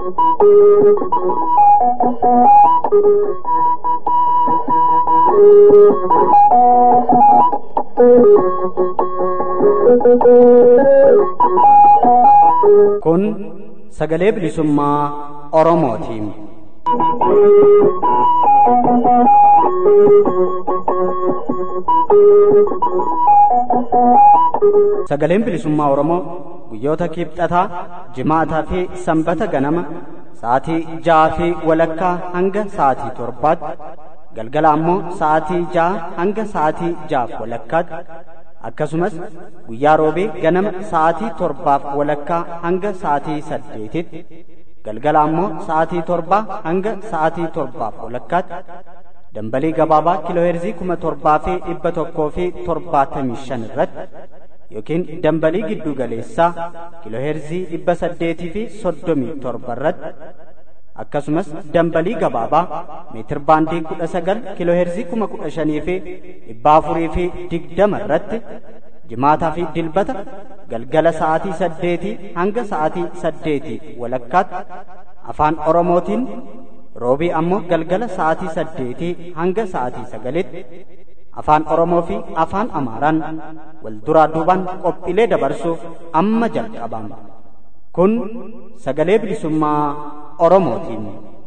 Kun sagalee bilisummaa Oromootiin. Sagaleen bilisummaa Oromoo guyyoota kibxataa, jimaataa fi sanbata ganama sa'aatii 6 fi walakkaa hanga sa'aatii 7, galgala ammoo sa'aatii 6 hanga sa'aatii 6 walakkaatti, akkasumas guyyaa roobee ganama sa'aatii 7 walakkaa hanga sa'aatii 8tti, galgala ammoo sa'aatii 7 hanga sa'aatii 7 walakkaatti dambalii gabaabaa kiilooheerzii 1775 irratti yookiin dambalii giddu galeessaa kiilooheerzii 837 irratti akkasumas dambalii gabaabaa meetir baandii 19 kiilooheerzii 15,420 irratti jimaataa fi dilbata galgala sa'aatii 8 hanga sa'aatii 8 walakkaatti afaan Oromootiin, roobii ammoo galgala sa'aatii 8 hanga sa'aatii 9tti afaan Oromoo fi afaan Amaaraan wal duraa duubaan qophiilee dabarsuuf amma jalqabama. Kun sagalee bilisummaa Oromootiin.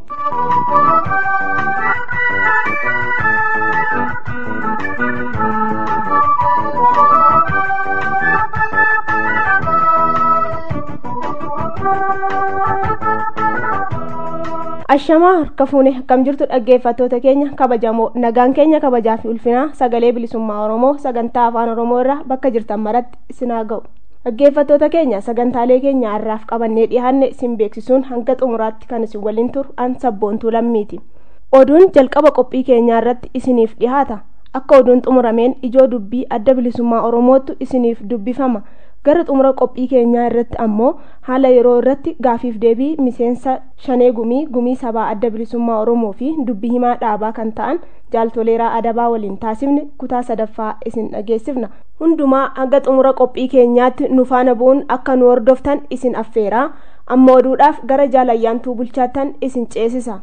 Ashamaa harka fuune akkam jirtu dhaggeeffattoota keenya kabajamoo, nagaan keenya kabajaa fi ulfinaa sagalee bilisummaa Oromoo sagantaa afaan Oromoo irraa bakka jirtan maratti isin haa ga'u. Dhaggeeffattoota keenya sagantaalee keenya har'aaf qabannee dhiyaanne isin beeksisuun hanga xumuraatti kan isin waliin turu an sabboontuu lammiiti. Oduun jalqaba qophii keenyaa irratti isiniif dhiyaata. Akka oduun xumurameen ijoo dubbii adda bilisummaa Oromootu isiniif dubbifama. Gara xumura qophii keenyaa irratti ammoo haala yeroo irratti gaafiif deebii miseensa Shanee Gumii sabaa adda bilisummaa Oromoo fi dubbii himaa dhaabaa kan ta'an Jaaltoleeraa Adabaa waliin taasifne kutaa 3ffaa isin dhageessifna. Hundumaa hanga xumura qophii keenyaatti nu faana bu'uun akka nu hordoftan isin affeeraa. Amma oduudhaaf gara Jaalayyaantuu Bulchaattan isin ceesisa.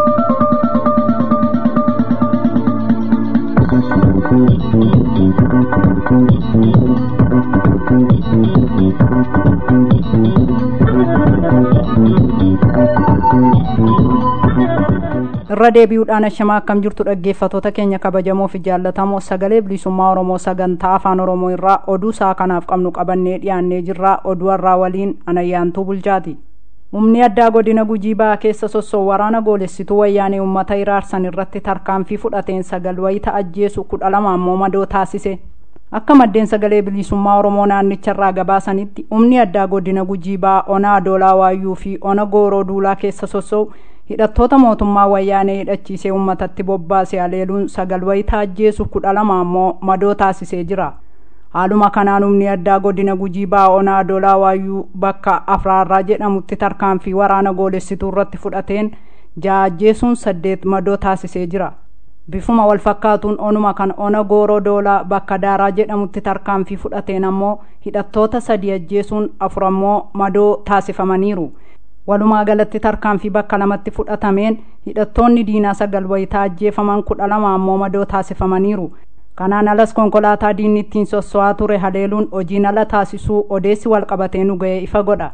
irra deebi'uudhaan ashamaa akkam jirtu dhaggeeffattoota keenya kabajamoo fi jaallatamoo, sagalee bilisummaa Oromoo sagantaa afaan Oromoo irraa oduu isaa kanaaf qabnu qabannee dhiyaannee jirra. Oduu irraa waliin Anayyaantuu Bulchaati. Humni addaa godina Gujii Bahaa keessa sossoo waraana goolessituu wayyaanee uummata iraarsan irratti tarkaanfii fudhateen 9 wayita ajjeesu 12 ammoo madoo taasise. Akka maddeen sagalee bilisummaa Oromoo naannicharraa gabaasanitti humni addaa godina Gujii Bahaa ona Adoolaa Waayyuu fi ona Gooroo Duulaa keessa sossoo hidhattoota mootummaa wayyaanee hidhachiisee uummatatti bobbaasee aleeluun 9 wayita ajjeesu 12 ammoo madoo taasisee jira. Haaluma kanaan humni addaa godina Gujii Bahaa ona Adoolaa Waayyuu bakka Afraarraa jedhamutti tarkaanfii waraana goolessituu irratti fudhateen 6 ajjeesuun 8 madoo taasisee jira. Bifuma wal fakkaatuun onuma kan ona Gooroo Doolaa bakka Daaraa jedhamutti tarkaanfii fudhateen ammoo hidhattoota 3 ajjeesuun 4 ammoo madoo taasifamaniiru. Walumaa galatti tarkaanfii bakka 2tti fudhatameen hidhattoonni diinaa 9 wayitaa ajjeefaman 12 ammoo madoo taasifamaniiru. Kanaan alas konkolaataa diinni ittiin sosso'aa ture haleeluun hojiin ala taasisuu odeessi walqabatee nu ga'ee ifa godha.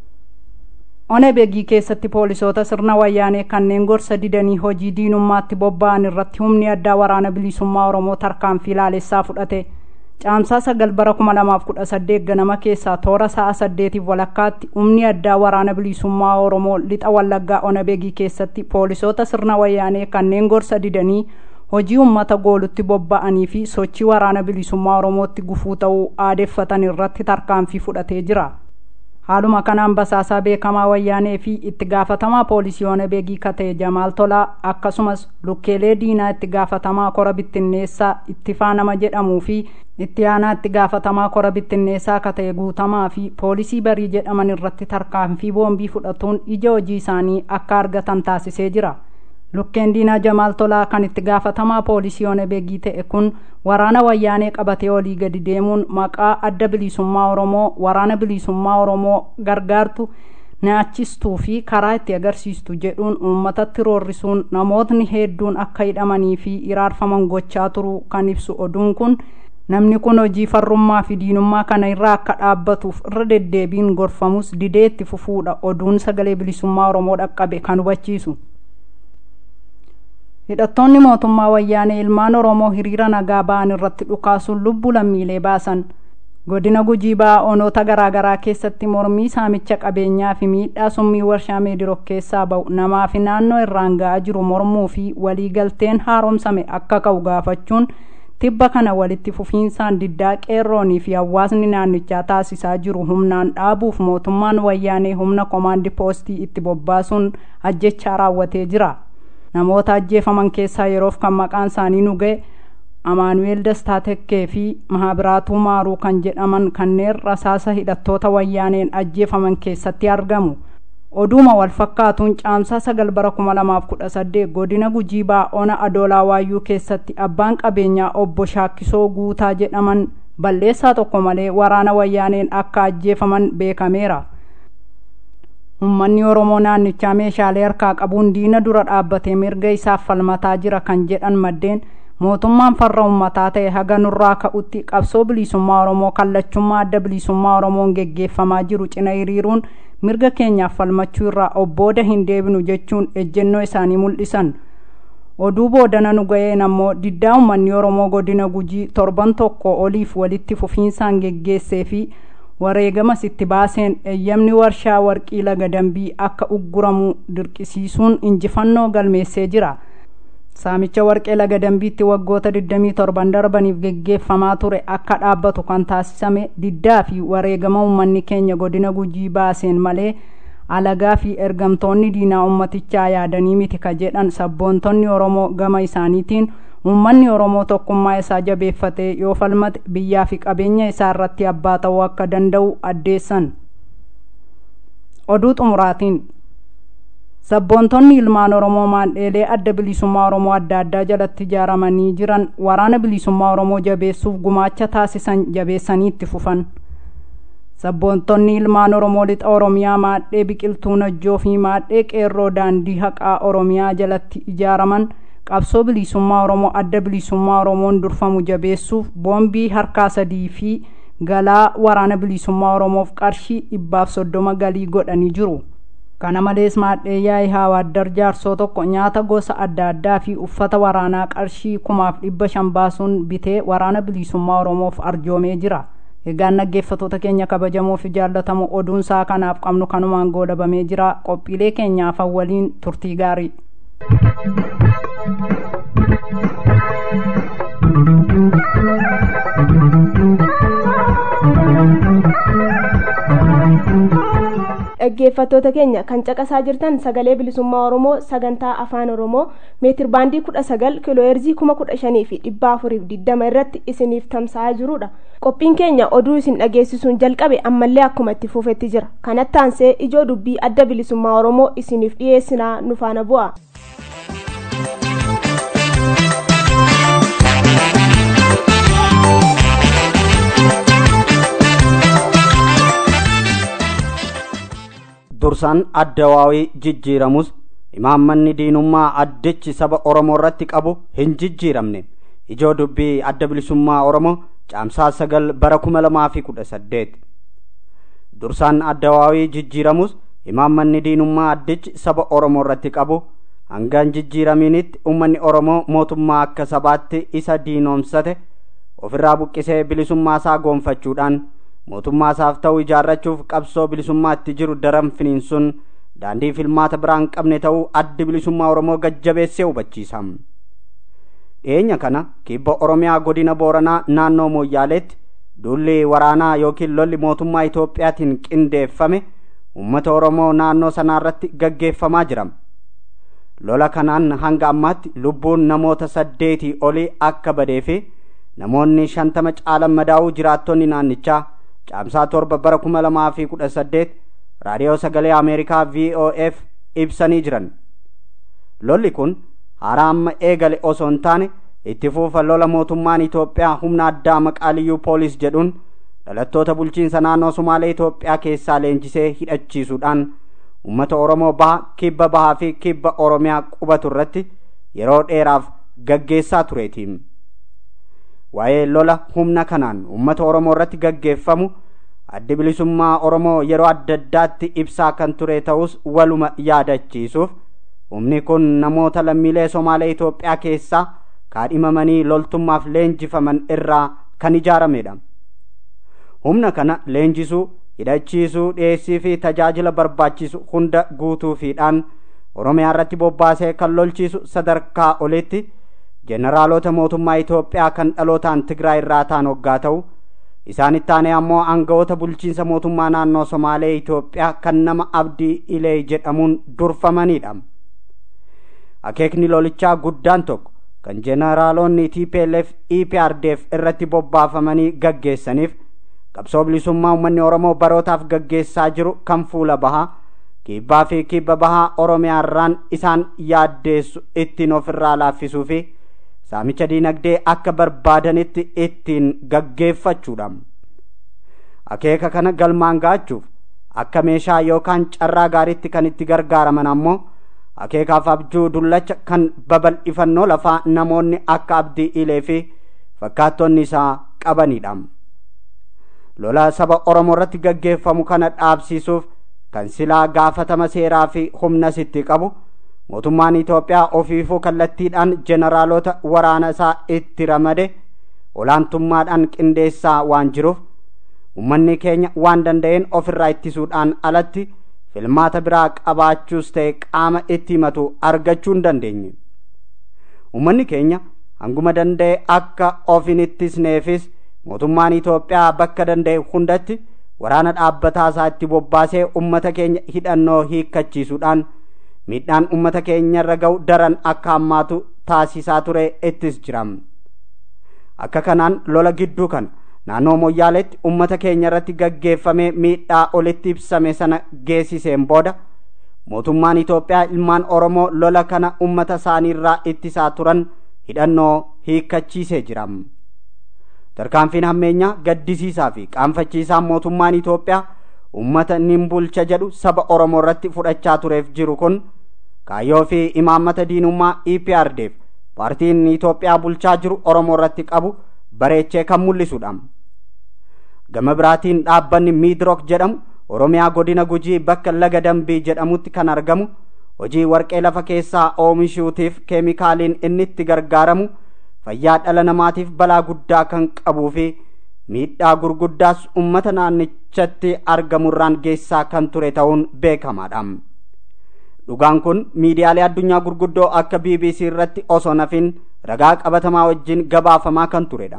Ona Beegii keessatti poolisoota sirna wayyaanee kanneen gorsa didanii hojii diinummaatti bobba'an irratti humni addaa waraana bilisummaa Oromoo tarkaanfii laalessaa fudhate. Caamsaa 9 bara 2018 ganama keessaa toora sa'a 8 walakkaatti humni addaa waraana bilisummaa Oromoo lixa Wallaggaa Ona Beegii keessatti poolisoota sirna wayyaanee kanneen gorsa didanii hojii uummata goolutti bobba'anii fi sochii waraana bilisummaa Oromootti gufuu ta'uu aadeeffatan irratti tarkaanfii fudhatee jira. Haaluma kanaan basaasaa beekamaa wayyaanee fi itti gaafatamaa poolisii Ona Beegii katee Jamaal Tolaa akkasumas lukkeelee diinaa itti gaafatamaa kora bittinneessaa Ittifaa nama jedhamuu fi itti aanaa itti gaafatamaa kora bittinneessaa katee Guutamaa fi poolisii Barii jedhaman irratti tarkaanfii boombii fudhatuun ija hojii isaanii akka argatan taasisee jira. Lukkeen diinaa Jamaal Tolaa kan itti gaafatamaa poolisii Ona Beegii ta'e kun waraana wayyaanee qabatee olii gadi deemuun maqaa adda bilisummaa Oromoo waraana bilisummaa Oromoo gargaartu nyaachistuu fi karaa itti agarsiistu jedhuun uummatatti roorrisuun namootni hedduun akka hidhamanii fi iraarfaman gochaa turuu kan ibsu oduun kun namni kun hojii farrummaa fi diinummaa kana irraa akka dhaabbatuuf irra deddeebiin gorfamus didee itti fufuudha oduun sagalee bilisummaa Oromoo dhaqqabe kan hubachiisu. Hidhattoonni mootummaa wayyaanee ilmaan Oromoo hiriira nagaa ba'an irratti dhukaasuun lubbuu lammiilee baasan. Godina Gujii ba'aa onoota garaagaraa keessatti mormii saamicha qabeenyaa fi miidhaa summii warshaa Meedirok keessaa ba'u namaa fi naannoo irraan ga'aa jiru mormuu fi waliigalteen haaromsame akka ka'u gaafachuun tibba kana walitti fufiinsaan diddaa qeerroonii fi hawaasni naannichaa taasisaa jiru humnaan dhaabuuf mootummaan wayyaanee humna komaandi poostii itti bobbaasuun ajjechaa raawwatee jira. Namoota ajjeefaman keessaa yeroof kan maqaan isaanii nu ga'e Amaanu'eel Dastaa Tekkee fi Mahabiraatuu Maaruu kan jedhaman kanneen rasaasa hidhattoota wayyaaneen ajjeefaman keessatti argamu. Oduma wal fakkaatuun caamsaa 9 bara 2018 godina Gujii ba'aa ona Adoolaa Waayyuu keessatti abbaan qabeenyaa obbo Shaakkisoo Guutaa jedhaman balleessaa tokko malee waraana wayyaaneen akka ajjeefaman beekameera. Uummanni Oromoo naannichaa meeshaalee harkaa qabuun diina dura dhaabbatee mirga isaaf falmataa jira kan jedhan maddeen mootummaan farra uummataa ta'e haga nurraa ka'utti qabsoo bilisummaa Oromoo kallachummaa adda bilisummaa Oromoon geggeeffamaa jiru cina hiriiruun mirga keenyaaf falmachuu irraa obbooda hin deebinu jechuun ejjennoo isaanii mul'isan. Oduu boodana nu ga'een ammoo diddaa uummanni Oromoo godina Gujii torban tokko oliif walitti fufiinsaan geggeessee fi wareegama itti baaseen eeyyamni warshaa warqii laga dambii akka ugguramu dirqisiisuun injifannoo galmeessee jira. Saamicha warqee laga dambiitti waggoota 27 darbaniif geggeeffamaa ture akka dhaabbatu kan taasisame diddaa fi wareegama uummanni keenya godina Gujii baaseen malee alagaa fi ergamtoonni diinaa uummatichaa yaadanii miti ka jedhan sabboontonni Oromoo gama isaaniitiin uummanni Oromoo tokkummaa isaa jabeeffatee yoo falmate biyyaa fi qabeenya isaa irratti abbaa ta'uu akka danda'u addeessan. Oduu xumuraatiin sabboontonni ilmaan Oromoo maandheelee adda bilisummaa Oromoo adda addaa jalatti ijaaramanii jiran waraana bilisummaa Oromoo jabeessuuf gumaacha taasisan jabeessanii itti fufan. Sabboontonni ilmaan Oromoo lixa Oromiyaa maadhee biqiltuu Najjoo fi maadhee qeerroo daandii haqaa Oromiyaa jalatti ijaaraman qabsoo bilisummaa Oromoo adda bilisummaa Oromoon durfamu jabeessuuf boombii harkaa 3 fi galaa waraana bilisummaa Oromoof qarshii 130 galii godhanii jiru. Kana malees maadhee yaa'ii Hawaaddar jaarsoo tokko nyaata gosa adda addaa fi uffata waraanaa qarshii 500 baasuun bitee waraana bilisummaa Oromoof arjoomee jira. Egaan dhaggeeffattoota keenya kabajamoo fi jaallatamoo oduun isaa kanaaf qabnu kanumaan goolabamee jira. Qophiilee keenyaaf waliin turtii gaarii. dhaggeeffattoota keenya kan caqasaa jirtan sagalee bilisummaa Oromoo sagantaa afaan Oromoo meetir baandii 19 kiilooheerzii 15,420 irratti isiniif tamsa'aa jirudha. Qophiin keenya oduu isin dhageessisuun jalqabe ammallee akkuma itti fufetti jira. Kanatti aansee ijoo dubbii adda bilisummaa Oromoo isiniif dhiyeessinaa nu faana bu'a. Dursaan addawaawii jijjiiramus imaammanni diinummaa addichi saba Oromoo irratti qabu hin jijjiiramne. Ijoo dubbii adda bilisummaa Oromoo caamsaa 9 bara 2018. Dursaan addawaawii jijjiiramus imaammanni diinummaa addichi saba Oromoo irratti qabu hangaan jijjiiraminitti uummanni Oromoo mootummaa akka sabaatti isa diinoomsate ofirraa buqqisee bilisummaa isaa goonfachuudhaan mootummaa isaaf ta'u ijaarrachuuf qabsoo bilisummaatti jiru daran finiinsuun daandii filmaata biraan qabne ta'uu addi bilisummaa Oromoo gajjabeessee hubachiisa. Dhiyeenya kana kibba Oromiyaa godina Booranaa naannoo Mooyyaaleetti duulli waraanaa yookiin lolli mootummaa Itoophiyaatiin qindeeffame uummata Oromoo naannoo sanaarratti gaggeeffamaa jira. Lola kanaan hanga ammaatti lubbuun namoota 8 olii akka badee fi namoonni 50 caalan madaa'uu jiraattonni naannichaa caamsaa 7 bara 2018 raadiyoo sagalee Ameerikaa VOF ibsanii jiran. Lolli kun haaraa amma eegale osoo hin taane itti fufa lola mootummaan Itoophiyaa humna addaa maqaa liyyuu poolis jedhuun dhalattoota bulchiinsa naannoo Sumaalee Itoophiyaa keessaa leenjisee hidhachiisuudhaan uummata Oromoo baha, kibba bahaa fi kibba Oromiyaa qubatu irratti yeroo dheeraaf gaggeessaa tureeti. Waa'ee lola humna kanaan uummata Oromoo irratti gaggeeffamu addi bilisummaa Oromoo yeroo adda addaatti ibsaa kan ture ta'us waluma yaadachiisuuf humni kun namoota lammiilee Somaalee Itoophiyaa keessaa kaadhimamanii loltummaaf leenjifaman irraa kan ijaaramedha. Humna kana leenjisuu, hidhachiisuu, dhiyeessii fi tajaajila barbaachisu hunda guutuufiidhaan Oromiyaa irratti bobbaasee kan lolchiisu sadarkaa olitti jeneraalota mootummaa Itoophiyaa kan dhalootaan Tigraay irraa ta'an hoggaa ta'u, isaanitti aanee ammoo aangawoota bulchiinsa mootummaa naannoo Somaalee Itoophiyaa kan nama Abdii Ilee jedhamuun durfamanidha. Akeekni lolichaa guddaan tokko kan jeneraalonni TPLF EPRDF irratti bobbaafamanii gaggeessaniif qabsoo bilisummaa uummanni Oromoo barootaaf gaggeessaa jiru kan fuula bahaa, kibbaa fi kibba bahaa Oromiyaa irraan isaan yaaddeessu ittiin ofirraa laaffisuu fi saamicha diinagdee akka barbaadanitti ittiin gaggeeffachuudha. Akeeka kana galmaan gaachuuf akka meeshaa yookaan carraa gaariitti kan itti gargaaraman ammoo akeekaaf abjuu dullacha kan babal'ifannoo lafaa namoonni akka Abdii Ilee fi fakkaattonni isaa qabanidha. Lola saba Oromoo irratti gaggeeffamu kana dhaabsisuuf kan silaa gaafatama seeraa fi humna sitti qabu mootummaan Itoophiyaa ofiifuu kallattiidhaan jeneraalota waraana isaa itti ramade olaantummaadhaan qindeessaa waan jiruuf uummanni keenya waan danda'een ofirraa ittisuudhaan alatti filmaata biraa qabaachuus ta'e qaama itti himatu argachuu hin dandeenye. Uummanni keenya hanguma danda'e akka of hin ittisneefis mootummaan Itoophiyaa bakka danda'e hundatti waraana dhaabbataa isaa itti bobbaasee uummata keenya hidhannoo hiikkachiisuudhaan miidhaan uummata keenya irra ga'u daran akka hammaatu taasisaa ture ittis jira. Akka kanaan lola gidduu kana naannoo Moyyaaleetti uummata keenya irratti gaggeeffamee miidhaa olitti ibsame sana geessiseen booda mootummaan Itoophiyaa ilmaan Oromoo lola kana uummata isaanii irraa ittisaa turan hidhannoo hiikkachiisee jira. Tarkaanfiin hammeenyaa gaddisiisaa fi qaanfachiisaa mootummaan Itoophiyaa uummata nin bulcha jedhu saba Oromoo irratti fudhachaa tureef jiru kun kaayyoo fi imaammata diinummaa EPRDF paartiin Itoophiyaa bulchaa jiru Oromoo irratti qabu bareechee kan mul'isudha. Gama biraatiin dhaabbanni Miidrook jedhamu Oromiyaa godina Gujii bakka Laga Dambii jedhamutti kan argamu hojii warqee lafa keessaa oomishuutiif keemikaaliin inni itti gargaaramu fayyaa dhala namaatiif balaa guddaa kan qabuu fi miidhaa gurguddaas uummata naannichatti argamurraan geessaa kan ture ta'uun beekamaadha. Dhugaan kun miidiyaalee addunyaa gurguddoo akka BBC irratti osoo nafin ragaa qabatamaa wajjin gabaafamaa kan turedha.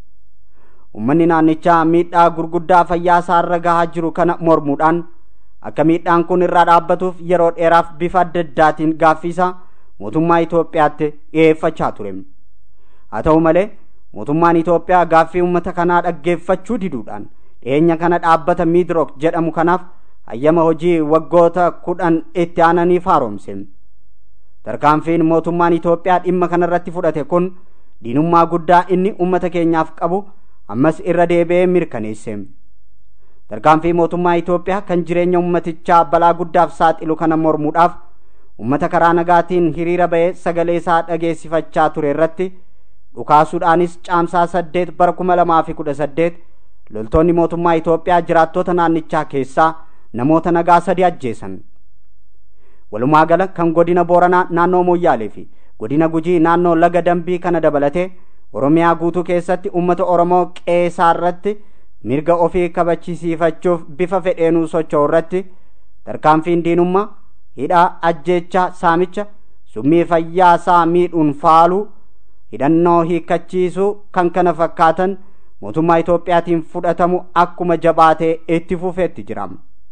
Uummanni naannichaa miidhaa gurguddaa fayyaa isaarra gahaa jiru kana mormuudhaan akka miidhaan kun irraa dhaabbatuuf yeroo dheeraaf bifa adda addaatiin gaaffiisa mootummaa Itoophiyaatti dhiyeeffachaa ture. Haa ta'u malee mootummaan Itoophiyaa gaaffii uummata kanaa dhaggeeffachuu diduudhaan dhiyeenya kana dhaabbata Miidrook jedhamu kanaaf hayyama hojii waggoota 10 itti aananiif haaromse. Tarkaanfiin mootummaan Itoophiyaa dhimma kanarratti fudhate kun diinummaa guddaa inni uummata keenyaaf qabu ammas irra deebi'ee mirkaneesse. Tarkaanfii mootummaa Itoophiyaa kan jireenya uummatichaa balaa guddaaf saaxilu kana mormuudhaaf uummata karaa nagaatiin hiriira ba'ee sagalee isaa dhageessifachaa ture irratti dhukaasuudhaanis caamsaa 8 bara 2018 loltoonni mootummaa Itoophiyaa jiraattota naannichaa keessaa namoota nagaa 3 ajjeesan. Walumaa gala kan godina Booranaa naannoo Moyyaalee fi godina Gujii naannoo Laga Dambii kana dabalatee Oromiyaa guutuu keessatti uummata Oromoo qeesaarratti mirga ofii kabachiisiifachuuf bifa fedheenuu socho'u irratti tarkaanfiin diinummaa hidhaa ajjeechaa saamicha summii fayyaa isaa miidhuun faaluu hidhannoo hiikkachiisuu kan kana fakkaatan mootummaa Itoophiyaatiin fudhatamu akkuma jabaatee itti fufeetti jira.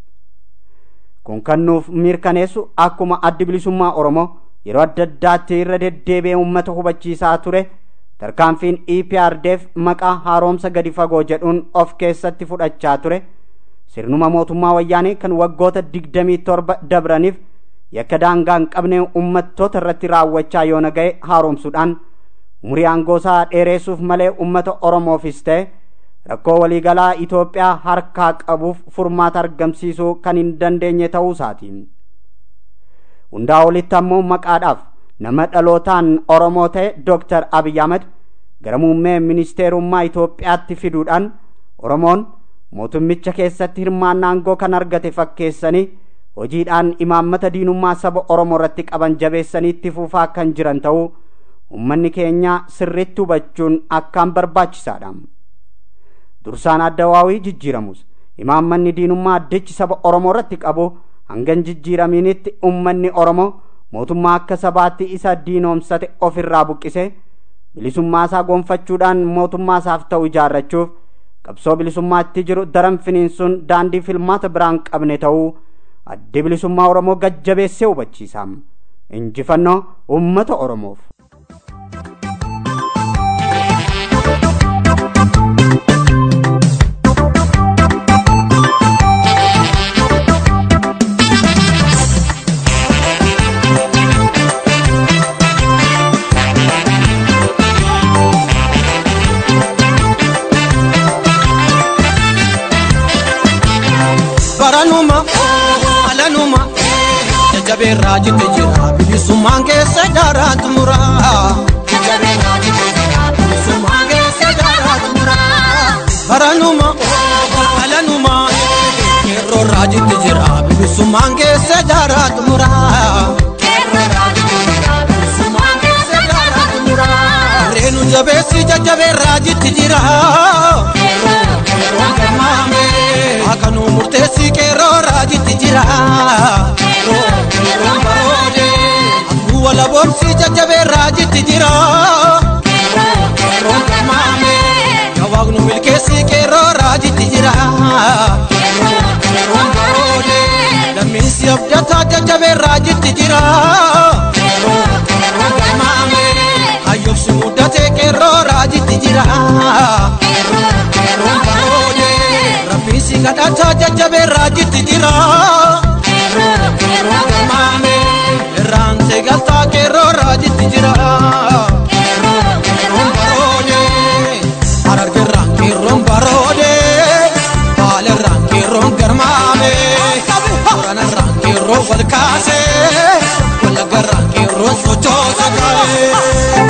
Kun kan nuuf mirkaneessu akkuma addi bilisummaa Oromoo yeroo adda addaatti irra deddeebi'ee uummata hubachiisaa ture tarkaanfiin EPRDF maqaa haaromsa gadi fagoo jedhuun of keessatti fudhachaa ture sirnuma mootummaa wayyaanee kan waggoota 27 dabraniif yakka daangaa hin qabne uummattoota irratti raawwachaa yoo naga'e haaromsuudhaan umurii aangoosaa dheeressuuf malee uummata Oromoofis ta'e rakkoo waliigalaa Itoophiyaa harkaa qabuuf furmaata argamsiisuu kan hin dandeenye ta'uu isaati. hundaa olitti ammoo maqaadhaaf nama dhalootaan Oromoo ta'e Dr. Abiy Ahmed gara muummee ministeerummaa Itoophiyaatti fiduudhaan Oromoon mootummicha keessatti hirmaannaa aangoo kan argate fakkeessanii hojiidhaan imaammata diinummaa saba Oromoo irratti qaban jabeessanii itti fufaa kan jiran ta'uu ummanni keenya sirriitti hubachuun akkaan barbaachisaadha. Dursaan Addawaawii jijjiiramus imaammanni diinummaa addichi saba Oromoo irratti qabu hangan jijjiiramiinitti ummanni Oromoo mootummaa akka sabaatti isa diinoomsate ofirraa buqqise bilisummaa isaa gonfachuudhaan mootummaa isaaf ta'u ijaarrachuuf qabsoo bilisummaatti jiru daran finiinsuun daandii filmaata biraan qabne ta'uu addi bilisummaa Oromoo gajjabeessee hubachiisa. Injifannoo uummata Oromoof. Jabeerraa jitte jira bilisummaan keessa daaraatu muraa. Jabeerraa jitte jira bilisummaan keessa daaraatu muraa. Baranuma alanuma qeerroorraa jitte jira bilisummaan keessa daaraatu muraa. Qeerroorraa jitte jira bilisummaan keessa daaraatu muraa. Reenu jabeessi jajjabeerraa jitte jira. Qeerroo gammaame akkanuu murteessi qeerroorraa jitte jira. Wala bomsi jajjabeerraa jitti jira. Qeerroon gammaame yawaaqnu milkeessi qeerroorraa jitti jira. Qeerroon baroode lammiinsi abdataa jajjabeerraa jitti jira. Qeerroon gammaame hayyoobsi muddatee qeerroorraa jitti jira. Qeerroon baroode rabbiinsi kadhataa jajjabeerraa jitti jira. Qeerroon gammaame Rante galta qeerroorraa jitti jira. Qeerroon baroode Harargerraan qeerroon baroode Baalerraan qeerroon garmaame Boranarraan qeerroon wal kaase Wallaggarraan qeerroon sochoota ka'e.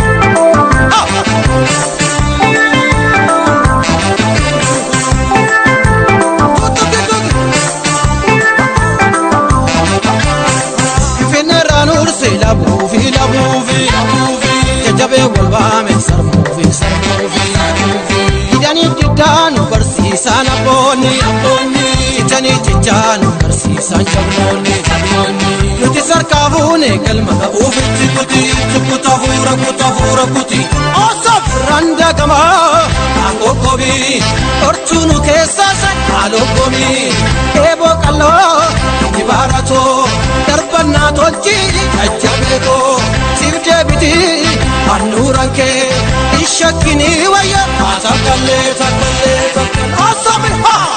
Labuufi jajjabee walbaame sarmuufi hidhanii diddaanu barsiisaan abboonni ijanii jijjaanu barsiisaan jabnoonni nuti sarkaa fuune galma ga'uuf itti kuta kuti osoof randagamaa akokkobii hortuunu keessaa saalokkobii eeboo qalloo itti baaratoo darbannaa tolchii jajjabeekoo siif deebitii handhuuraan kee hin shakkinii wayya takkallee osoomi haa.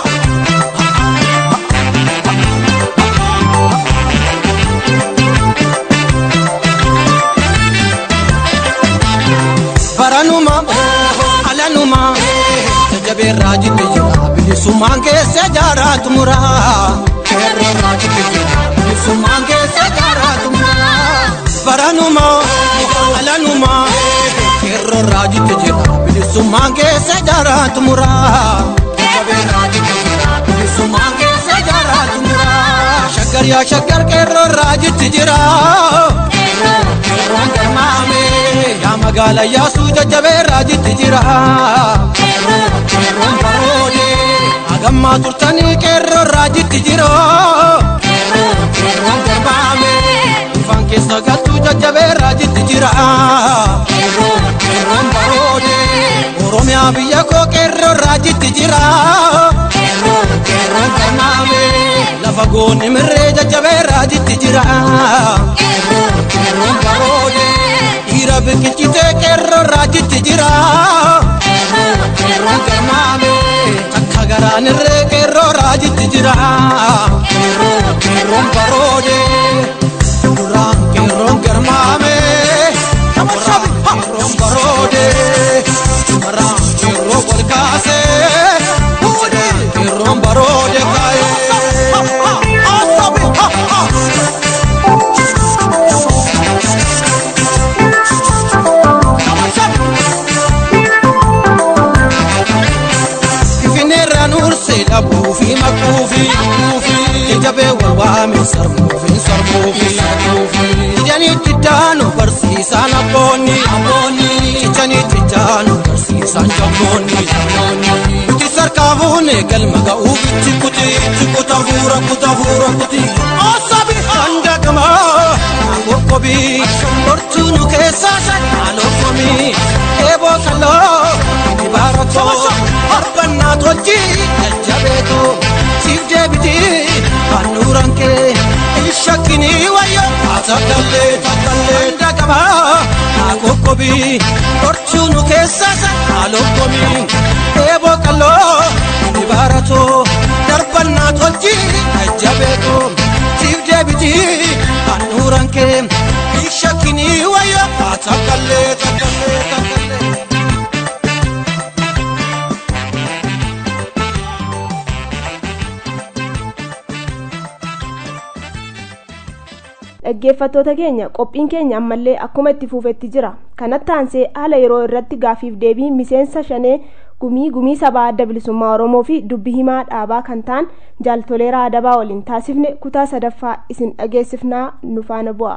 Baranuma alanuma jajjabeerraa jitte jira bilisummaan keessa jaaraatu muraa. Qeerroorraa jitte jira bilisummaan keessa jaaraatu muraa. Baranuma alanuma qeerroorraa jitte jira bilisummaan keessa jaaraatu muraa. Jajjabeerraa jitte jira bilisummaan keessa jaaraatu muraa. Shaggar yaa shaggar qeerroorraa jitte jira. Qeerroon garmaame yaa magaala yaasuu jajjabeerraa jitti jira. Qeerroon baroode hagammaa turtanii qeerroorraa jitti jira. Qeerroon garmaame dhufaan keessa galtuu jajjabeerraa jitti jira. Qeerroon baroode Oromiyaa biyya koo qeerroorraa jitti jira. Qeerroon garmaame lafa goonni mirree jajjabeerraa jitti jira. Qeerroon baroode dhiira biqilchitee qeerroorraa jitti jira. Qeerroon garmaame takka garaan irree qeerroorraa jitti jira. Qeerroon baroode duraan qeerroon garmaame qeerroon baroode maraan qeerroo wal kaase qeerroon baroode kaa'e. barsiisan abboonni chichaan barsiisan jabboonni nuti sarkaabuun galma ga'uu bitti kuta huura kuti osabi handagama kokkobi fortuunu keessaa shaalokkomi eeboo kaloo ibaratoo harbannaa tolchii jajjabeetu siif deebiti handhuuran kee ishakkinii wayyo takallee handagama kokkobi fortuunu keessaa shaalokkomi eeboo kaloo ibaratoo harbannaa tolchii jajjabeetu siif deebiti handhuuran kee ishakkinii wayyo takallee dhaggeeffattoota keenya qophiin keenya ammallee akkuma itti fufetti jira. Kanatti aansee haala yeroo irratti gaafiif deebii miseensa shanee gumii sabaa adda bilisummaa Oromoo fi dubbi himaa dhaabaa kan ta'an Jaal Toleeraa Adabaa waliin taasifne kutaa sadaffaa isin dhageessifnaa nu faana bu'a.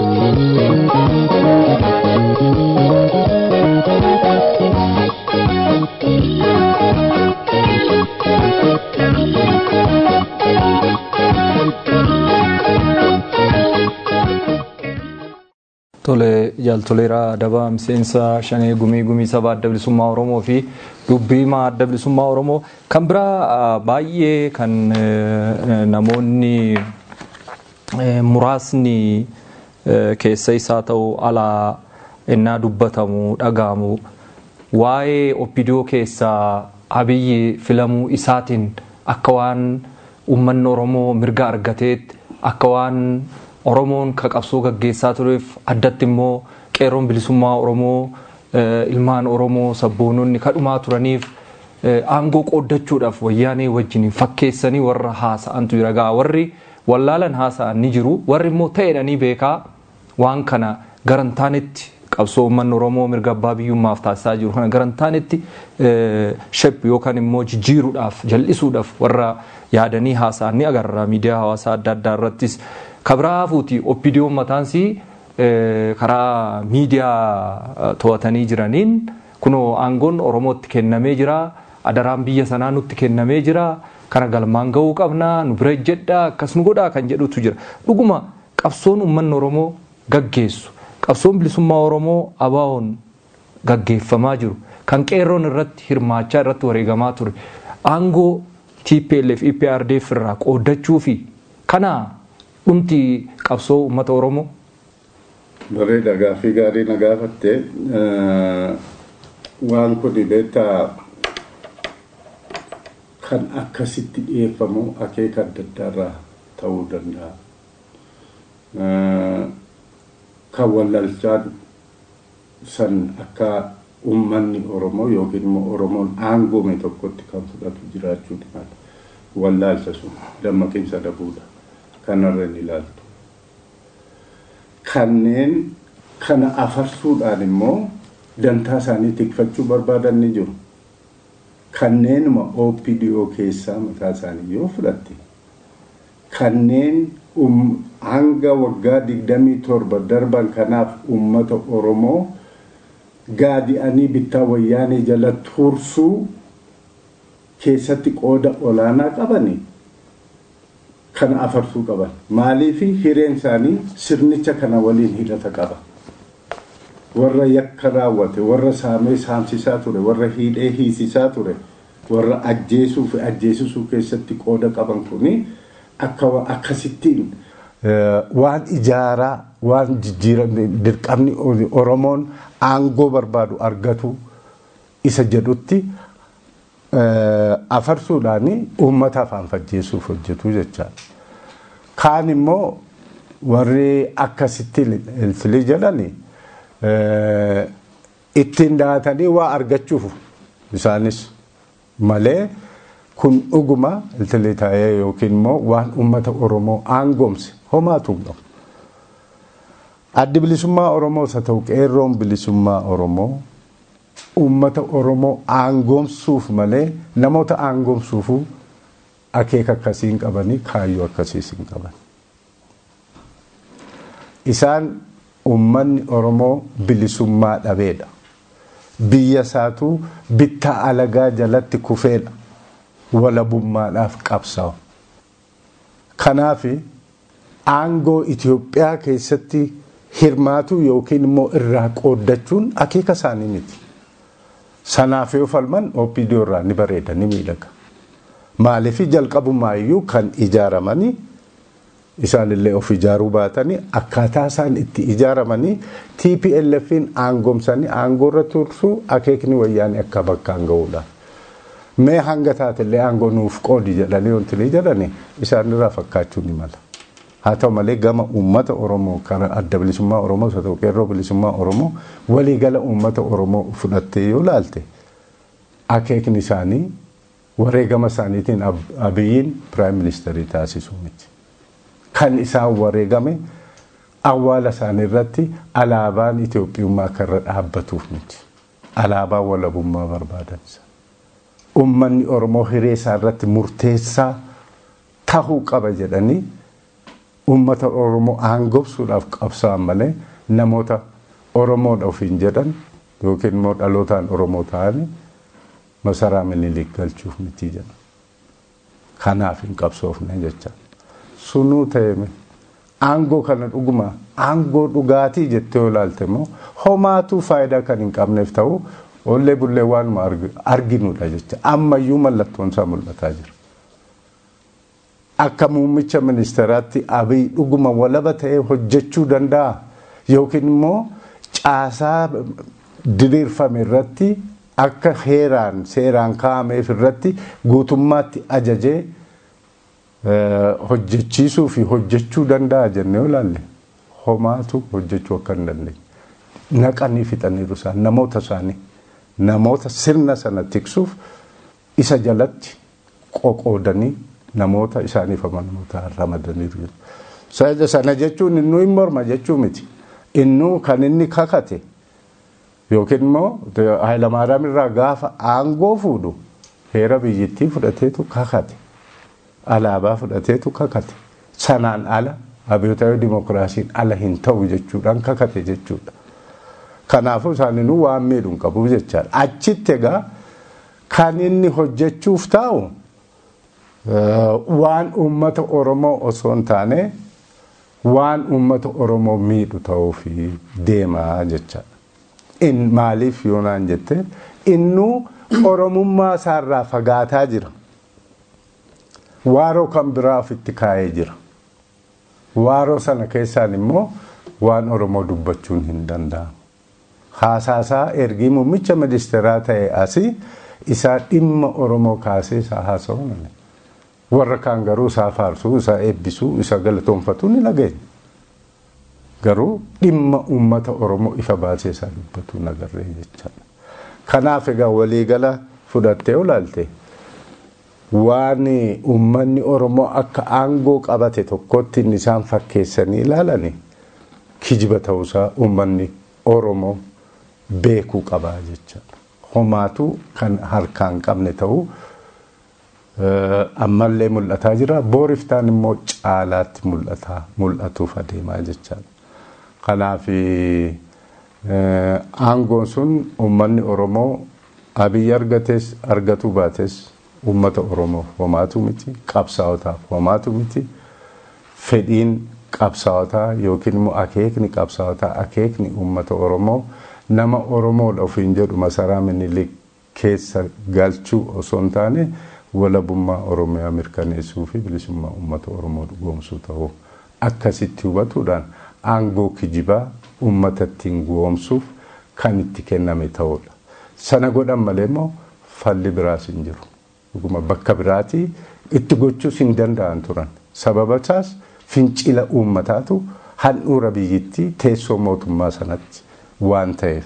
Tole Jaal Toleeraa Adabaa miseensa shanee gumii sabaa adda bilisummaa Oromoo fi dubbii himaa adda bilisummaa Oromoo kan biraa baay'ee kan namoonni muraasni keessa isaa ta'u alaa innaa dubbatamu dhagahamu waa'ee OPDO keessaa Abiyyi filamuu isaatiin akka waan uummanni Oromoo mirga argateetti akka waan Oromoon ka qabsoo gaggeessaa tureef addatti immoo qeerroon bilisummaa Oromoo ilmaan Oromoo sabboononni kadhumaa turaniif aangoo qooddachuudhaaf wayyaanee wajjin fakkeessanii warra haasa'antu jira gaa warri wallaalan haasa'an ni jiru warri immoo ta'edhanii beekaa waan kana garantaanetti qabsoo uummanni Oromoo mirga abbaa biyyummaaf taasisaa jiru kana garantaanetti shep yookaan immoo jijjiiruudhaaf jal'isuudhaaf warra yaadanii haasa'an ni agarra miidiyaa hawaasaa adda addaa irrattis kabraa fuuti OPDO mataansi karaa miidiyaa to'atanii jiraniin kunoo aangoon Oromootti kennamee jira adaraan biyya sanaa nutti kennamee jira kana galmaan ga'uu qabna nu bira jedha akkas nu godhaa kan jedhutu jira dhuguma qabsoon uummanni Oromoo gaggeessu qabsoon bilisummaa Oromoo abaawoon gaggeeffamaa jiru kan qeerroon irratti hirmaachaa irratti wareegamaa ture aangoo TPLF EPRDF irraa qooddachuu fi kana dhumti qabsoo uummata Oromoo. Bareeda gaaffii gaarii na gaafatte waan kun beektaa kan akkasitti dhiyeeffamu akeeka adda addaarraa ta'uu danda'a. Kan wallalchaan san akka uummanni Oromoo yookiin immoo Oromoon aangoome tokkotti kan fudhatu jiraachuudha mala. Wallaalcha sun dammaqiinsa dhabuudha. Kanarreen ilaaltu. Kanneen kana afarsuudhaan immoo dantaa isaanii tikfachuu barbaadan ni jiru. Kanneenuma OPDO keessaa mataa isaanii yoo fudhatte kanneen hanga waggaa 27 darban kanaaf uummata Oromoo gaadi'anii bittaa wayyaanee jala tursuu keessatti qooda olaanaa qabani. Kana afarsuu qaban maaliif hireen isaanii sirnicha kana waliin hidhata qaba warra yakka raawwate warra saamee saamsisaa ture warra hidhee hiisisaa ture warra ajjeesuu keessatti qooda qaban kuni akkasittiin waan ijaaraa waan jijjiiramne dirqamni Oromoon aangoo barbaadu argatu isa jedhutti afarsuudhaani uummata afaan fajjeessuuf hojjetu jechaadha. Kaan immoo warri akkasitti ilfilii jedhani ittiin daatanii waa argachuuf isaanis malee kun dhuguma ilfilii ta'ee yookiin immoo waan uummata Oromoo aangoomse homaatu hin qabu. Addi bilisummaa Oromoos haa ta'u qeerroon bilisummaa Oromoo ummata Oromoo aangoomsuuf malee namoota aangoomsuufu akeeka akkasiin qabanii kaayyoo akkasiis hin qaban. Isaan ummanni Oromoo bilisummaa dhabeedha. Biyya isaatu bittaa alagaa jalatti kufeedha. Walabummaadhaaf qabsaa'u. Kanaaf aangoo Itoophiyaa keessatti hirmaatu yookiin immoo irraa qooddachuun akeeka isaanii miti. Sanaaf yoo falman OPDO irraa ni bareeda ni miidhaga. Maaliif jalqabumaa iyyuu kan ijaaramanii isaan illee of ijaaruu baatanii akkaataa isaan itti ijaaramanii TPLFin aangomsanii aangoo irra tursuu akeekni wayyaanii akka bakkaan ga'uudha. Mee hanga taatellee aangoo nuuf qoodi jedhanii wanti jedhani isaan irraa fakkaachuu ni mala. Haa ta'u malee gama uummata Oromoo karaa adda bilisummaa Oromoo isa ta'u qeerroo bilisummaa Oromoo waliigala uummata Oromoo fudhattee yoo laalte akeekni isaanii wareegama isaaniitiin Abiyyiin Piraayim Ministeerii taasisuu miti. Kan isaan wareegame awwaala isaanii irratti alaabaan Itoophiyummaa karra dhaabbatuuf miti. Alaabaa walabummaa barbaadan isa. Uummanni Oromoo hiree isaa irratti murteessaa tahuu qaba jedhanii uummata Oromoo aangobsuudhaaf qabsaa'an malee namoota Oromoodha ofiin jedhan yookiin immoo dhalootaan Oromoo ta'anii masaraa Minilik galchuuf miti jedhan. Kanaaf hin qabsoofne jecha. Sunuu ta'eme aangoo kana dhuguma aangoo dhugaatii jettee yoo ilaalte immoo homaatuu faayidaa kan hin qabneef ta'u ollee bullee waanuma arginuudha jecha. Ammayyuu mallattoon isaa mul'ataa jira. Akka muummicha ministeeraatti Abiy dhuguma walaba ta'ee hojjechuu danda'a yookiin immoo caasaa diriirfame irratti akka heeraan seeraan kaa'ameef irratti guutummaatti ajajee hojjechiisuu fi hojjechuu danda'a jennee ilaalle homaatu hojjechuu akka hin dandeenye. Naqanii fixaniiru isaan namoota isaanii namoota sirna sana tiksuuf isa jalatti qoqoodanii namoota isaaniif amanamoota ramadaniiru. Sana jechuun innuu hin morma jechuu miti. Innuu kan inni kakate yookiin immoo Hayilamaariyaam irraa gaafa aangoo fuudhu heera biyyittii fudhateetu kakate. Alaabaa fudhateetu kakate. Sanaan ala abiyyootawaa dimokiraasiin ala hin ta'u jechuudhaan kakate jechuudha. Kanaafuu isaaninuu waan miidhuun qabu jechaadha. Achitti egaa kan inni hojjechuuf taa'u waan uummata Oromoo osoo hin taane waan uummata Oromoo miidhu ta'uufi deemaa jechaadha. Maaliif yoonaan jette innuu Oromummaa isaarraa fagaataa jira. Waaroo kan biraa ofitti kaa'ee jira. Waaroo sana keessaan immoo waan Oromoo dubbachuun hin danda'amu. Haasaasaa ergii muummicha ministeeraa ta'e asii isaa dhimma Oromoo kaasee isaa haasa'u. Warra kaan garuu isaa faarsuu, isaa eebbisuu, isaa galatoonfatuu ni dhageenya. Garuu dhimma uummata Oromoo ifa baasee isaa dubbatuu nagarree jechaadha. Kanaaf egaa waliigala fudhattee olaalte waan uummanni Oromoo akka aangoo qabate tokkotti isaan fakkeessanii ilaalani kijiba ta'uusaa uummanni Oromoo beekuu qabaa jechaadha. Homaatu kan harkaan qabne ta'uu ammallee mul'ataa jira. Booriftaan immoo caalaatti mul'atuuf adeemaa jechaadha. Kanaaf aangoon sun uummanni Oromoo Abiyyi argates argatuu baates uummata Oromoo homaatu miti, qabsaa'otaaf homaatu miti. Fedhiin qabsaa'otaa yookiin immoo akeekni qabsaa'otaa akeekni uummata Oromoo nama Oromoodha ofiin jedhu masaraa Minilik keessa galchuu osoo hin taane walabummaa Oromiyaa mirkaneessuu fi bilisummaa uummata Oromoo dhugoomsuu ta'uu akkasitti hubatuudhaan aangoo kijibaa uummata ittiin goomsuuf kan itti kenname ta'udha. Sana godhan malee immoo falli biraas hin jiru. Dhuguma bakka biraatii itti gochuus hin danda'an turan. Sababa isaas fincila uummataatu handhuura biyyittii teessoo mootummaa sanatti waan ta'eef.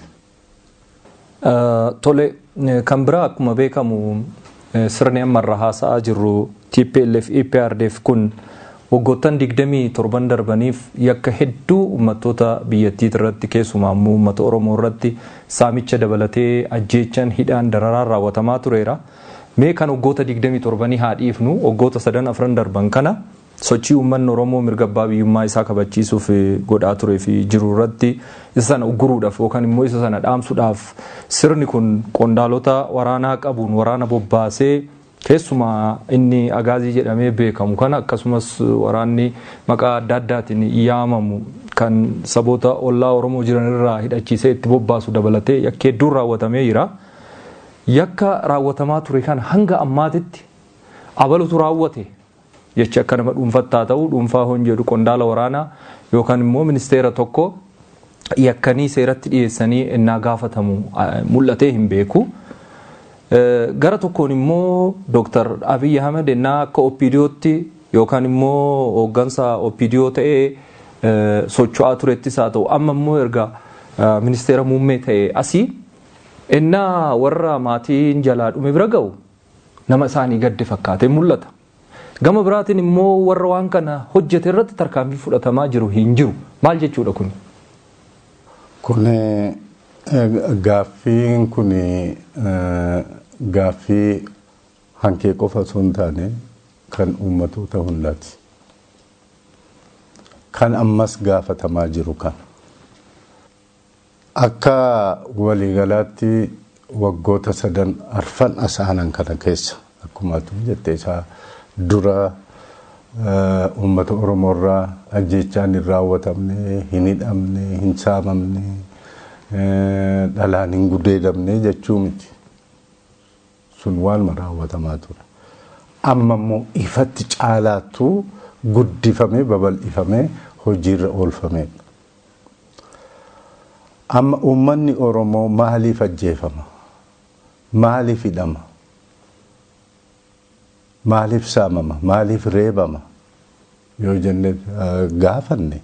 Tole kan biraa akkuma beekamu sirni ammarra haasa'aa jirru TPLF EPRDF kun waggoottan 27 darbaniif yakka hedduu uummattoota biyyattii irratti keessumaa immoo uummata Oromoo irratti saamicha dabalatee ajjeechan hidhaan dararaan raawwatamaa tureera. Mee kan waggoota 27 haa dhiifnu waggoota 3-4 darban kana sochii uummanni Oromoo mirga abbaa biyyummaa isaa kabachiisuuf godhaa turee fi jiru irratti isa sana uguruudhaaf yookaan immoo isa sana dhaamsuudhaaf sirni kun qondaalota waraanaa qabuun waraana bobbaasee keessumaa inni agaazii jedhamee beekamu kana akkasumas waraanni maqaa adda addaatiin yaamamu kan saboota ollaa Oromoo jiran irraa hidhachiisee itti bobbaasu dabalatee yakka hedduun raawwatamee jira. Yakka raawwatamaa ture kan hanga ammaatitti abalutu raawwate jecha akka nama dhuunfattaa ta'u dhuunfaa hon jedhu qondaala waraanaa yookaan immoo ministeera tokko yakkanii seeratti dhiyeessanii innaa gaafatamu mul'atee hin beeku. Gara tokkoon immoo Dr. Abiy Ahmed innaa akka OPDOtti yookaan immoo hooggansa OPDO ta'ee socho'aa turettis haa ta'u amma immoo erga ministeera muummee ta'e asii innaa warra maatiin jalaa dhume bira ga'u nama isaanii gadde fakkaatee mul'ata. Gama biraatiin immoo warra waan kana hojjete irratti tarkaanfii fudhatamaa jiru hin jiru. Maal jechuudha kun? Kun gaaffiin kun gaaffii hankee qofa osoo hin taane kan uummatoota hundaati. Kan ammas gaafatamaa jiru kana. Akka waliigalaatti waggoota 3 arfan asaanan kana keessa akkuma atu jettee isaa dura uummata Oromoo irraa ajjeechaan hin raawwatamne, hin hidhamne, hin saamamne, dhalaan hin gudeedamne jechuu miti. Sun waan raawwatamaa ture. Amma immoo ifatti caalaattuu guddifamee babal'ifamee hojiirra oolfamee. Amma uummanni Oromoo maaliif ajjeefama? Maaliif hidhama? Maaliif saamama? Maaliif reebama? Yoo jenne gaafanne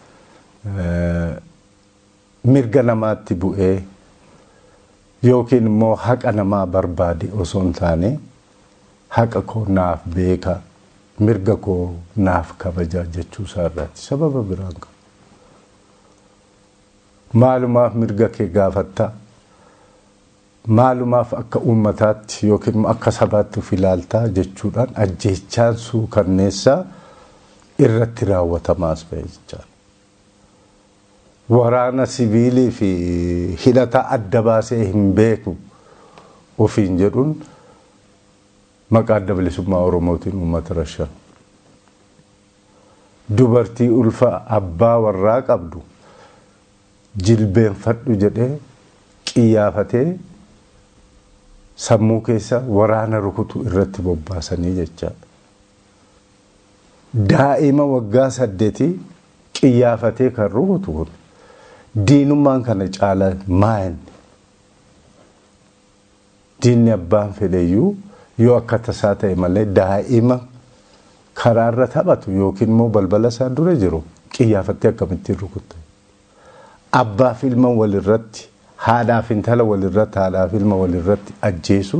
mirga namaatti bu'ee yookiin immoo haqa namaa barbaade osoo hin taane haqa koo naaf beeka mirga koo naaf kabajaa jechuu isaarraati. Sababa biraan qabu. Maalumaaf mirga kee gaafatta? Maalumaaf akka uummataatti yookiin akka sabaatti of ilaaltaa jechuudhaan ajjeechaan suukanneessaa irratti raawwatamaas ba'e jechaan. Waraana siviilii fi hidhata adda baasee hin beeku ofiin jedhuun maqaa adda bilisummaa Oromootiin uummata rashan. Dubartii ulfa abbaa warraa qabdu jilbeenfadhu jedhee qiyyaafatee sammuu keessa waraana rukutu irratti bobbaasanii jechaadha. Daa'ima waggaa 8 qiyyaafatee kan rukutu kun diinummaan kana caala maayinni. Diinni abbaan fedheyyuu yoo akka tasaa ta'e malee daa'ima karaarra taphatu yookiin immoo balbala isaa dura jiru qiyyaafattee akkamittiin rukutta. Abbaaf ilma walirratti haadhaaf intala walirratti haadhaaf ilma walirratti ajjeesuun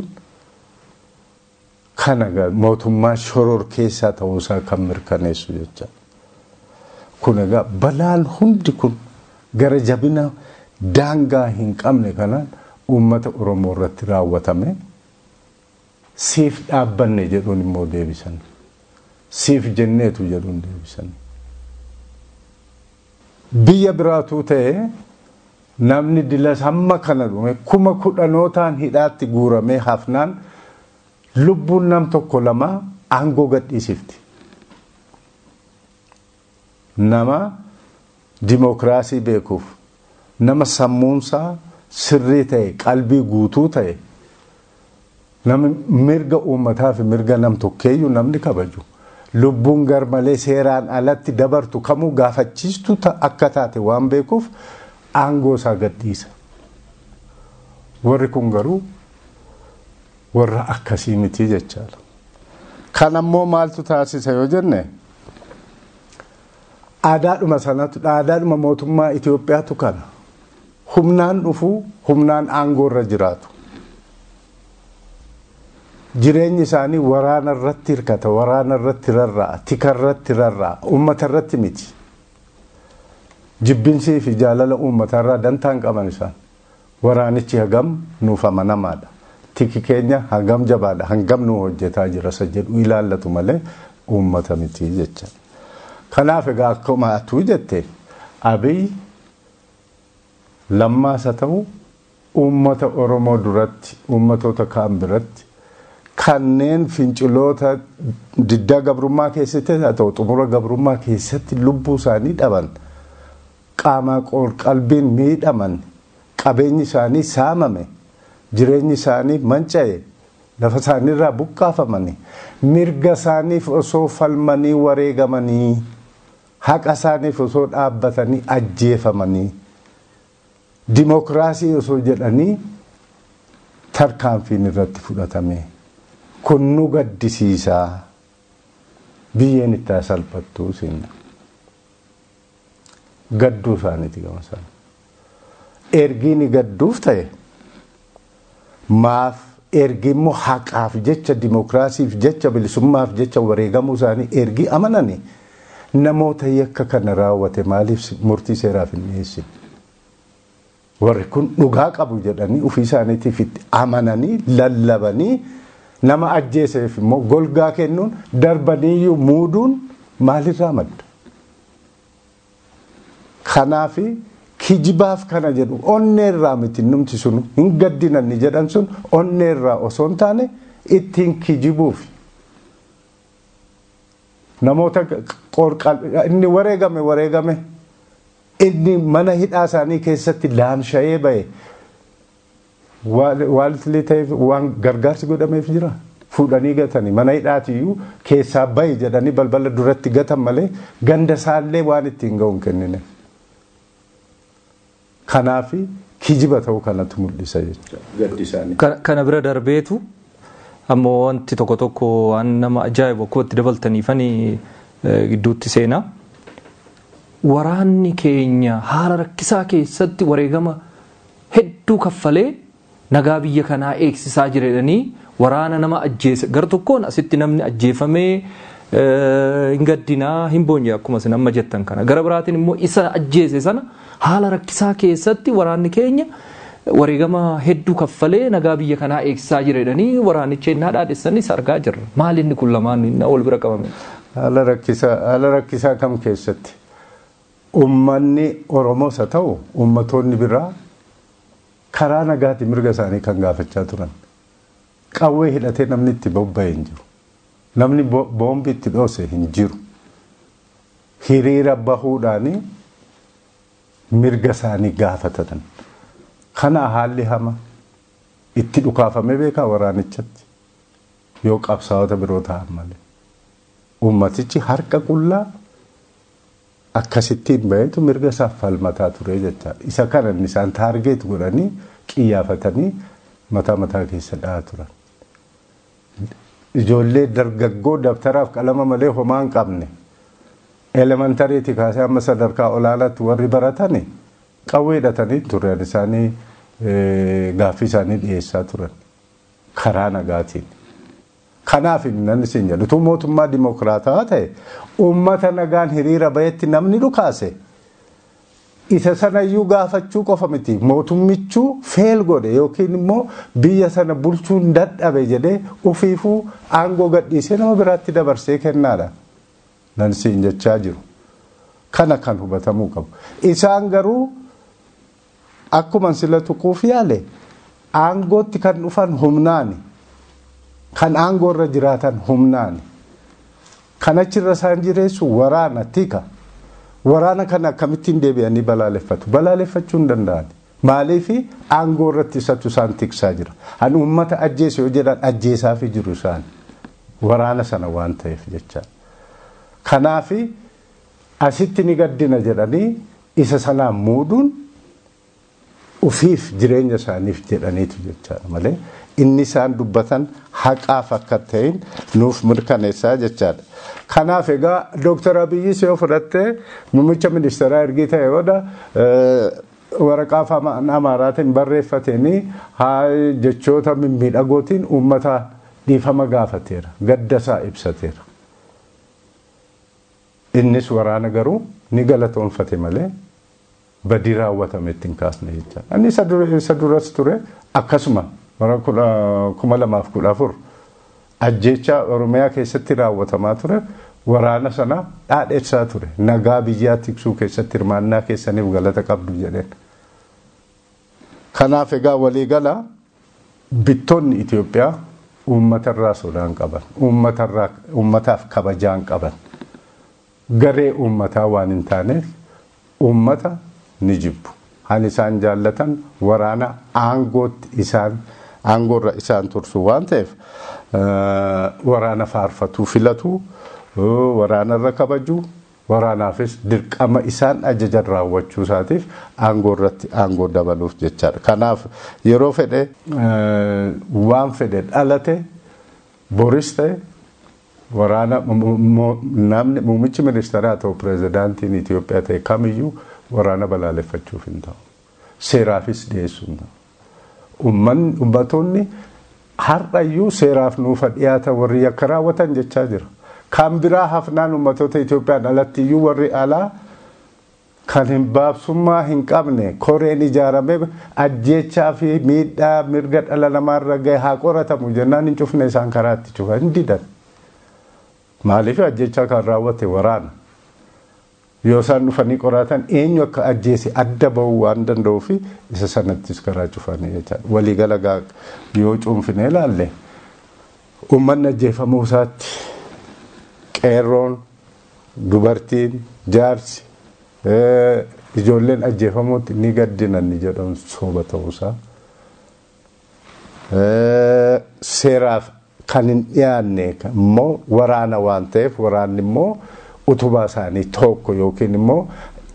kana mootummaa shoror keessaa ta'uusaa kan mirkaneessu jecha. Kun egaa balaan hundi kun gara jabina daangaa hin qabne kanaan uummata Oromoo irratti raawwatame siif dhaabbanne jedhuun immoo deebisan. Siif jenneetu jedhuun deebisan. Biyya biraatuu ta'e namni dilas hamma kana dhume 10,000 hidhaatti guuramee hafnaan lubbuun nam tokko lama aangoo gadhiisifti. Nama dimokiraasii beekuuf, nama sammuunsaa sirrii ta'e, qalbii guutuu ta'e, nama mirga uummataa fi mirga nam tokkeeyyuu namni kabaju. Lubbuun garmalee seeraan alatti dabartu kamuu gaafachiistu akka taate waan beekuuf aangoo isaa gadhiisa. Warri kun garuu warra akkasii miti jechaadha. Kan ammoo maaltu taasisa yoo jenne aadaadhuma sanatu aadaadhuma mootummaa Itoophiyaatu kana humnaan dhufuu humnaan aangoo irra jiraatu. Jireenyi isaanii waraana irratti hirkata, waraana irratti rarra'a, tika irratti rarra'a, uummata irratti miti. Jibbinsii fi jaalala uummata irraa dantaan qaban isaan. Waraanichi hagam nuuf amanamaadha. Tiki keenya hangam jabaadha, hangam nu hojjetaa jira isa jedhu ilaallatu malee uummata miti jecha. Kanaaf egaa akkuma atuu jette Abiy lammaasa ta'u uummata Oromoo duratti uummatoota kaan biratti kanneen finciloota diddaa gabrummaa keessatti haa ta'u xumura gabrummaa keessatti lubbuu isaanii dhaban qaamaa qalbiin miidhaman qabeenyi isaanii saamame jireenyi isaanii manca'e lafa isaaniirraa buqqaafamanii mirga isaaniif osoo falmanii wareegamanii haqa isaaniif osoo dhaabbatanii ajjeefamanii dimokiraasii osoo jedhanii tarkaanfiin irratti fudhatame kun nu gaddisiisaa biyyeen itti salphattuu sinna gadduu isaaniiti gama isaanii ergiin gadduuf ta'e maaf ergi immoo haqaaf jecha dimokiraasiif jecha bilisummaaf jecha wareegamuu isaanii ergi amananii namoota yakka kana raawwate maaliif murtii seeraaf hin dhiyeessine warri kun dhugaa qabu jedhanii ofii isaaniitiif itti amananii lallabanii nama ajjeeseef immoo golgaa kennuun darbaniyyuu muuduun maalirraa madda kanaafi kijibaaf kana jedhu onneerraa miti numti sun hin gaddinanni jedhan sun onneerraa osoo hin taane ittiin kijibuuf namoota inni wareegame inni mana hidhaa isaanii keessatti laamsha'ee ba'e waalti ta'eef waan gargaarsi godhameef jira fuudhanii gatanii mana hidhaatiyyuu keessaa ba'i jedhanii balbala duratti gatan malee ganda isaallee waan ittiin ga'uun kennine kanaafi kijiba ta'uu kanatu mul'isa jechuudha gaddi isaanii. Kana bira darbeetu ammoo wanti tokko waan nama ajaa'ibu akkuma itti dabaltaniifanii gidduutti seenaa. Waraanni keenya haala rakkisaa keessatti wareegama hedduu kaffalee nagaa biyya kanaa eegsisaa jireedhanii waraana nama ajjeese gar tokkoon asitti namni ajjeefamee hin gaddinaa hin boonye akkuma isin amma jettan kana gara biraatiin immoo isa ajjeese sana haala rakkisaa keessatti waraanni keenya wareegama hedduu kaffalee nagaa biyya kanaa eegsisaa jireedhanii waraanicha innaa dhaadhessanis argaa jirra maal inni kun lamaan innaa wal bira qabame. Haala rakkisaa kam keessatti ummanni Oromoos haa ta'u ummatoonni biraa karaa nagaatti mirga isaanii kan gaafachaa turan qawwee hidhatee namni itti bobba'ee hin jiru namni boombi itti dhoose hin jiru hiriira bahuudhaanii mirga isaanii gaafatatan kana haalli hama itti dhukaafamee beekaa waraanichatti yoo qabsaa'ota biroo ta'an malee ummatichi harka qullaa akkasittiin baheetu mirga isaaf falmataa ture jecha isa kana isaan taargeet godhanii qiyyaafatanii mataa keessa dhahaa turan ijoollee dargaggoo daftaraaf qalama malee homaa hin qabne elementarii kaasee amma sadarkaa olaanaatti warri baratani qawwee hidhatanii turan isaanii gaaffii isaanii dhiyeessaa turan karaa nagaatiin. Kanaaf nan isin jedhu mootummaa dimokiraataa ta'e uummata nagaan hiriira bahetti namni dhukaase isa sanayyuu gaafachuu qofa miti mootummichuu feel godhe yookiin immoo biyya sana bulchuun dadhabe jedhee ufiifuu aangoo gadhiisee nama biraatti dabarsee kennaadha nan isin jechaa jiru kana kan hubatamuu qabu isaan garuu akkuma sila tuquuf yaale aangootti kan dhufan humnaani. Kan aangoo irra jiraatan humnaani kan achirra isaan jireessu waraana tika waraana kana akkamittiin deebi'anii balaaleffachuu hin danda'an maaliif aangoo irratti isatu isaan tiksaa jira an uummata ajjeese yoo jedhan ajjeesaaf jiru isaan waraana sana waan ta'eef jecha kanaaf asitti ni gaddina jedhanii isa sanaan muuduun ufiif jireenya isaaniif jedhaniitu jechaadha malee inni isaan dubbatan haqaaf akka ta'in nuuf mirkaneessaa jechaadha. Kanaaf egaa Dr. Abiyyi yoo fudhatte muummicha ministeeraa ergi ta'e booda waraqaa afaan Amaaraatiin barreeffatanii jechoota mimmiidhagootiin uummata dhiifama gaafateera gaddasaa ibsateera. Innis waraana garuu ni galatoonfate malee badii raawwatame ittiin kaasne jecha. Inni isa duras ture akkasuma bara 2014 ajjeechaa Oromiyaa keessatti raawwatamaa ture waraana sana dhaadheessaa ture nagaa biyyaa tiksuu keessatti hirmaannaa keessaniif galata qabdu jedheen. Kanaaf egaa waliigala bittoonni Itoophiyaa uummatarraa sodaan qaban uummataaf kabajaan qaban garee uummataa waan hin taaneef uummata ni jibbu. Han isaan jaallatan waraana aangoorra isaan tursu waan ta'eef waraana faarfatuu filatu waraanarra kabaju waraanaafis dirqama isaan ajajan raawwachuu isaatiif aangoorratti aangoo dabaluuf jechaadha. Kanaaf yeroo fedhe waan fedhe dhalate boris ta'e waraana namni muummichi ministeeraa ta'u pirezidaantiin Itoophiyaa ta'e kamiyyuu waraana balaaleffachuuf hin ta'u. Seeraafis dhiyeessuu hin ta'u. Uummattoonni har'ayyuu seeraaf nuufa dhiyaata warri yakka raawwatan jechaa jira. Kan biraa hafnaan uummattoota Itoophiyaan alattiyyuu warri alaa kan hin baabsummaa hin qabne koreen ijaaramee ajjeechaa fi miidhaa mirga dhala namaarra gahe haa qoratamu jennaan hin cufne isaan karaatti cufa hin didan. Maaliif ajjeechaa kan raawwate waraana? Yoo isaan dhufanii qoratan eenyu akka ajjeese adda bahuu waan danda'uuf isa sanattis karaa cufanii jechaadha. Waliigala yoo cuunfine ilaalle uummanni ajjeefamuu isaatti qeerroon, dubartiin, jaarsi, ijoolleen ajjeefamuutti ni gaddinan ni jedhamu sooba ta'uusaa. Seeraaf kan hin dhiyaanne immoo waraana waan ta'eef waraanni immoo utubaa isaanii tokko yookiin immoo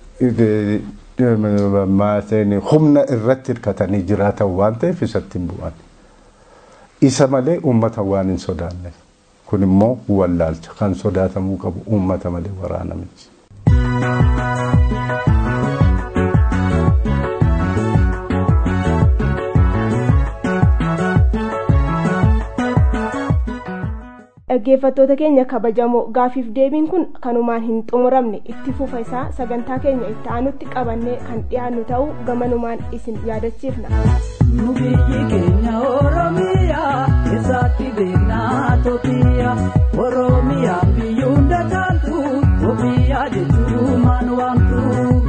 humna irratti hirkatanii jiraatan waan ta'eef isatti hin bu'an. Isa malee uummata waan hin sodaanneef. Kun immoo wallaalcha kan sodaatamuu qabu uummata malee waraana miti. Dhaggeeffattoota keenya kabajamoo gaafiif deebiin kun kanumaan hin xumuramne itti fufa isaa sagantaa keenya itti aanutti qabannee kan dhiyaannu ta'uu gamanumaan isin yaadachiifna. Nu biyyi keenya Oromiyaa keessatti beeknaa Itoophiyaa Oromiyaa biyyuun dagaaltu Itoophiyaa jechuun maan waamtu.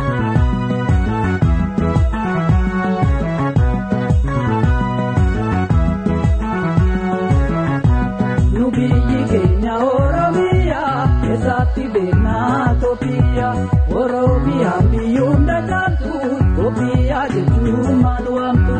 Nu biyyi keenya Oromiyaa keessatti beeknaa Itoophiyaa Oromiyaa biyyuun dagaaltu Itoophiyaa jechuun maan waamtu.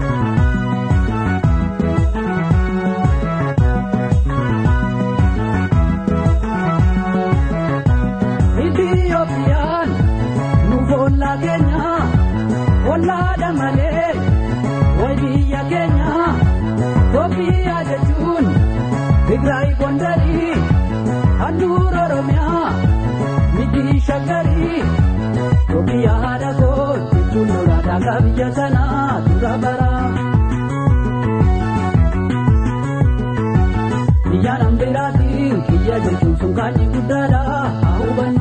Ethiopian nu bolla Kenya bolla damale wadiya Kenya Ethiopia jechuun Tigray Gondari Andur Oromia miti shagari Ethiopia hadago jechuun lolaa biyya sana durabara biyya nambiraatiin kiyya jechuun sun kaanni guddaadha hawwanne.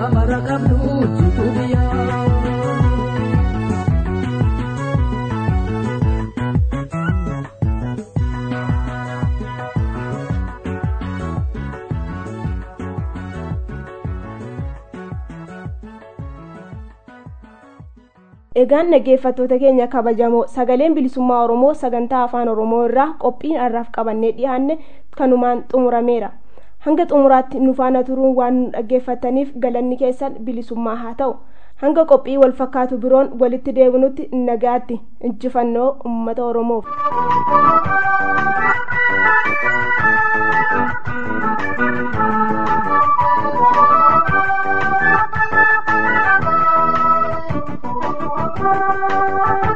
mara qabdu jitu biyya. Egaan dhaggeeffattoota keenya kabajamoo sagaleen bilisummaa Oromoo sagantaa afaan Oromoo irraa qophiin har'aaf qabannee dhiyaanne kanumaan xumurameera. Hanga xumuraatti nu faana turuun waan nu dhaggeeffataniif galanni keessan bilisummaa haa ta'u. Hanga qophii wal fakkaatu biroon walitti deebinutti nagaatti injifannoo uummata Oromoof. Thank you.